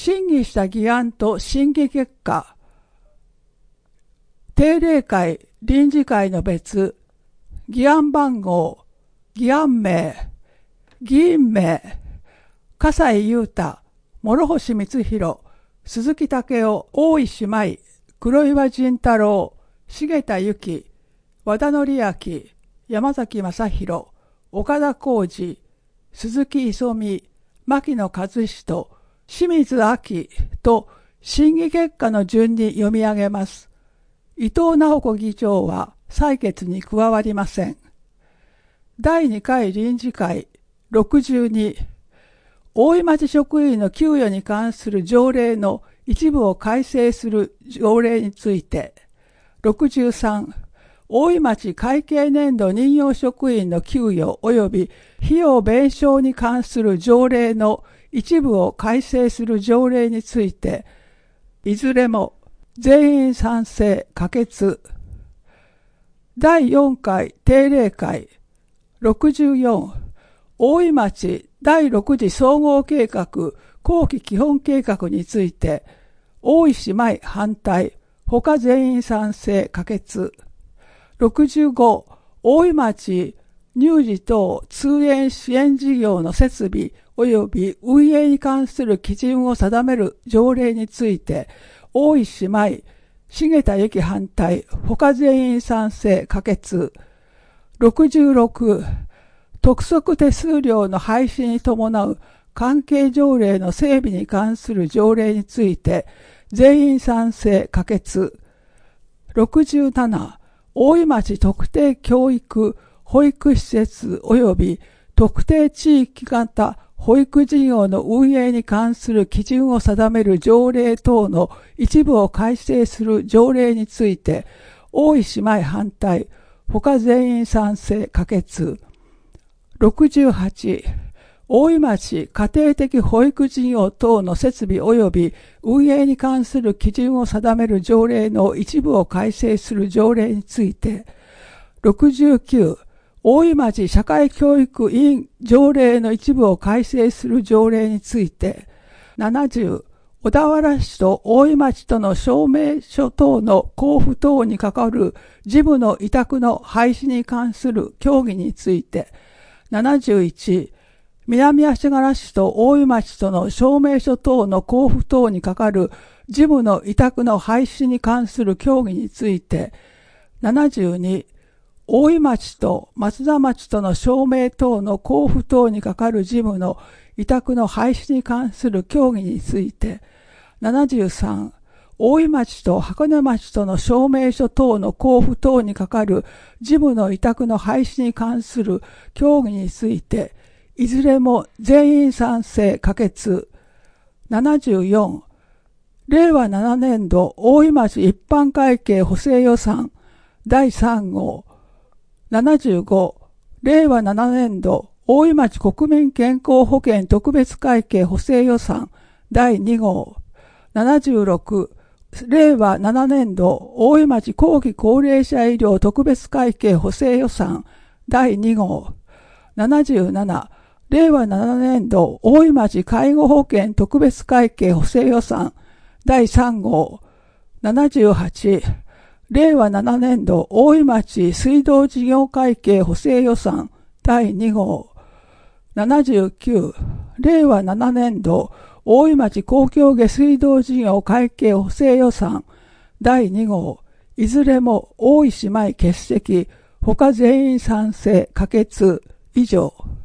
審議した議案と審議結果、定例会、臨時会の別、議案番号、議案名、議員名、笠井裕太、諸星光弘、鈴木武雄、大石舞、黒岩仁太郎、重田由紀、和田則明、山崎正弘、岡田浩二、鈴木磯美、牧野和人、清水明と審議結果の順に読み上げます。伊藤直子議長は採決に加わりません。第2回臨時会62、大井町職員の給与に関する条例の一部を改正する条例について、63、大井町会計年度任用職員の給与及び費用弁償に関する条例の一部を改正する条例について、いずれも全員賛成可決。第4回定例会64、大井町第6次総合計画後期基本計画について、大石舞反対、他全員賛成可決。65、大井町乳児等通園支援事業の設備及び運営に関する基準を定める条例について、大石舞、重田由紀反対、他全員賛成可決。66、督促手数料の廃止に伴う関係条例の整備に関する条例について、全員賛成可決。67、大井町特定教育保育施設及び特定地域型保育事業の運営に関する基準を定める条例等の一部を改正する条例について、大石舞反対、他全員賛成可決。68、大井町家庭的保育事業等の設備及び運営に関する基準を定める条例の一部を改正する条例について、69、大井町社会教育委員条例の一部を改正する条例について、70、小田原市と大井町との証明書等の交付等に係る事務の委託の廃止に関する協議について、71、南足柄市と大井町との証明書等の交付等に係る事務の委託の廃止に関する協議について、72、大井町と松田町との証明等の交付等に係る事務の委託の廃止に関する協議について、73、大井町と箱根町との証明書等の交付等に係る事務の委託の廃止に関する協議について、いずれも全員賛成可決。74、令和7年度大井町一般会計補正予算第3号。75、令和7年度大井町国民健康保険特別会計補正予算第2号。76、令和7年度大井町後期高齢者医療特別会計補正予算第2号。77、令和7年度大井町介護保険特別会計補正予算第3号。78、令和7年度大井町水道事業会計補正予算第2号。79、令和7年度大井町公共下水道事業会計補正予算第2号。いずれも大石舞欠席、他全員賛成可決。以上。